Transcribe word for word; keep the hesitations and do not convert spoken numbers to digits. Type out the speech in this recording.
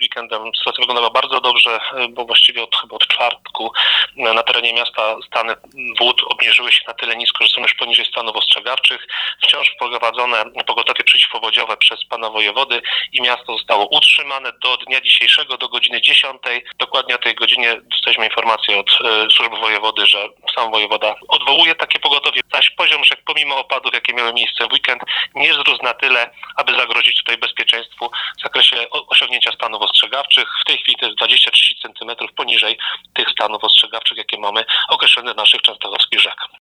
weekendem sytuacja wyglądała bardzo dobrze, bo właściwie od, chyba od czwartku na terenie miasta stany wód obniżyły się na tyle nisko, że są już poniżej stanów ostrzegawczych. Wciąż prowadzone pogotowie przeciwpowodziowe przez pana wojewody i miasto zostało utrzymane do dnia dzisiejszego, do godziny dziesiątej. Dokładnie o tej godzinie dostaliśmy informację od e, służby wojewody, że sam wojewoda odwołuje takie pogotowie, zaś poziom rzek pomimo opadów, jakie miały miejsce w weekend, nie wzrósł na tyle, aby zagrozić tutaj bezpieczeństwu w zakresie osiągnięcia stanów ostrzegawczych. W tej chwili to jest dwadzieścia trzydzieści centymetrów poniżej tych stanów ostrzegawczych, jakie mamy określone w naszych częstochowskich rzek.